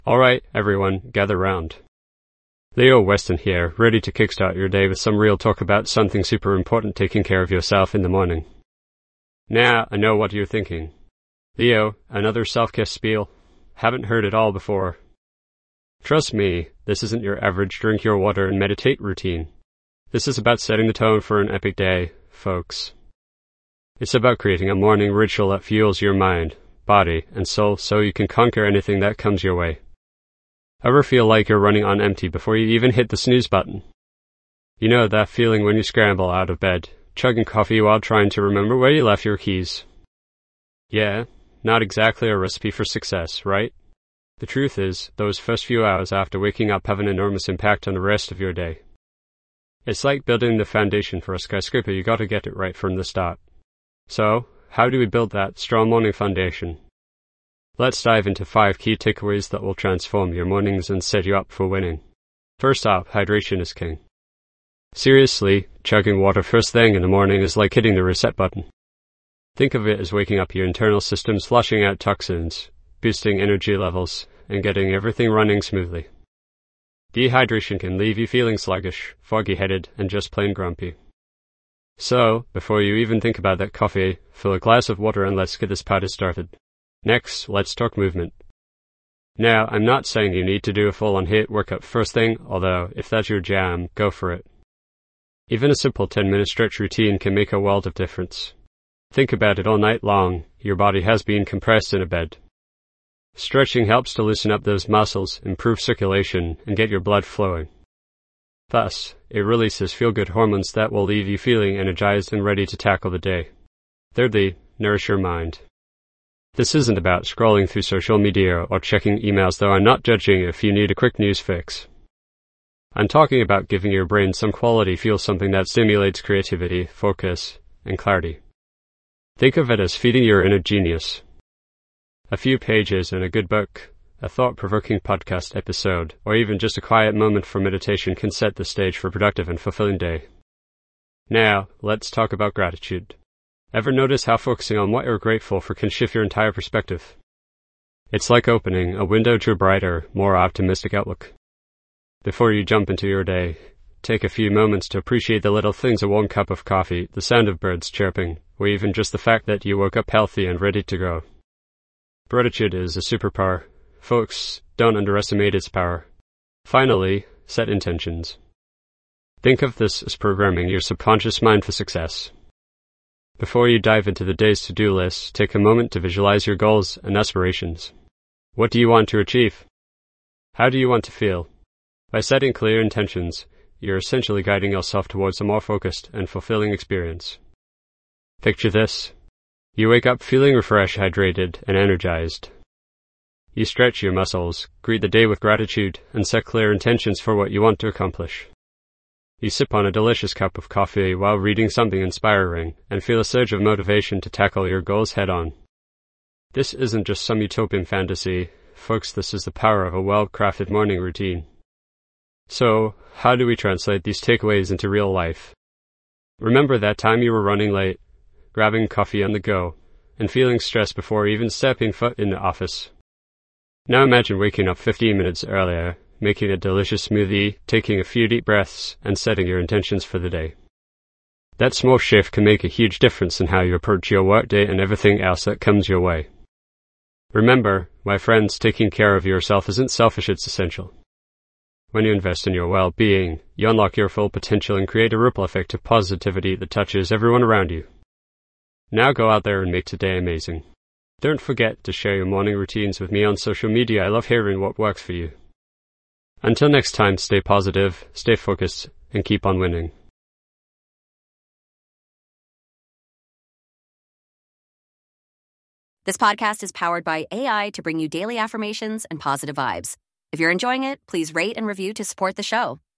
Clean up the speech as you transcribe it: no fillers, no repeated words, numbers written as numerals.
Alright, everyone, gather round. Leo Weston here, ready to kickstart your day with some real talk about something super important, taking care of yourself in the morning. Now, I know what you're thinking. Leo, another self-care spiel? Haven't heard it all before. Trust me, this isn't your average drink your water and meditate routine. This is about setting the tone for an epic day, folks. It's about creating a morning ritual that fuels your mind, body, and soul so you can conquer anything that comes your way. Ever feel like you're running on empty before you even hit the snooze button? You know that feeling when you scramble out of bed, chugging coffee while trying to remember where you left your keys? Yeah, not exactly a recipe for success, right? The truth is, those first few hours after waking up have an enormous impact on the rest of your day. It's like building the foundation for a skyscraper. You gotta get it right from the start. So, how do we build that strong morning foundation? Let's dive into 5 key takeaways that will transform your mornings and set you up for winning. First up, hydration is king. Seriously, chugging water first thing in the morning is like hitting the reset button. Think of it as waking up your internal systems, flushing out toxins, boosting energy levels, and getting everything running smoothly. Dehydration can leave you feeling sluggish, foggy-headed, and just plain grumpy. So, before you even think about that coffee, fill a glass of water and let's get this party started. Next, let's talk movement. Now, I'm not saying you need to do a full-on HIIT workout first thing, although if that's your jam, go for it. Even a simple 10-minute stretch routine can make a world of difference. Think about it all night long, your body has been compressed in a bed. Stretching helps to loosen up those muscles, improve circulation, and get your blood flowing. Thus, it releases feel-good hormones that will leave you feeling energized and ready to tackle the day. Thirdly, nourish your mind. This isn't about scrolling through social media or checking emails, though I'm not judging if you need a quick news fix. I'm talking about giving your brain some quality fuel, something that stimulates creativity, focus, and clarity. Think of it as feeding your inner genius. A few pages in a good book, a thought-provoking podcast episode, or even just a quiet moment for meditation can set the stage for a productive and fulfilling day. Now, let's talk about gratitude. Ever notice how focusing on what you're grateful for can shift your entire perspective? It's like opening a window to a brighter, more optimistic outlook. Before you jump into your day, take a few moments to appreciate the little things: a warm cup of coffee, the sound of birds chirping, or even just the fact that you woke up healthy and ready to go. Gratitude is a superpower. Folks, don't underestimate its power. Finally, set intentions. Think of this as programming your subconscious mind for success. Before you dive into the day's to-do list, take a moment to visualize your goals and aspirations. What do you want to achieve? How do you want to feel? By setting clear intentions, you're essentially guiding yourself towards a more focused and fulfilling experience. Picture this. You wake up feeling refreshed, hydrated, and energized. You stretch your muscles, greet the day with gratitude, and set clear intentions for what you want to accomplish. You sip on a delicious cup of coffee while reading something inspiring and feel a surge of motivation to tackle your goals head-on. This isn't just some utopian fantasy, folks. This is the power of a well-crafted morning routine. So, how do we translate these takeaways into real life? Remember that time you were running late, grabbing coffee on the go, and feeling stressed before even stepping foot in the office? Now imagine waking up 15 minutes earlier, making a delicious smoothie, taking a few deep breaths, and setting your intentions for the day. That small shift can make a huge difference in how you approach your workday and everything else that comes your way. Remember, my friends, taking care of yourself isn't selfish, it's essential. When you invest in your well-being, you unlock your full potential and create a ripple effect of positivity that touches everyone around you. Now go out there and make today amazing. Don't forget to share your morning routines with me on social media. I love hearing what works for you. Until next time, stay positive, stay focused, and keep on winning. This podcast is powered by AI to bring you daily affirmations and positive vibes. If you're enjoying it, please rate and review to support the show.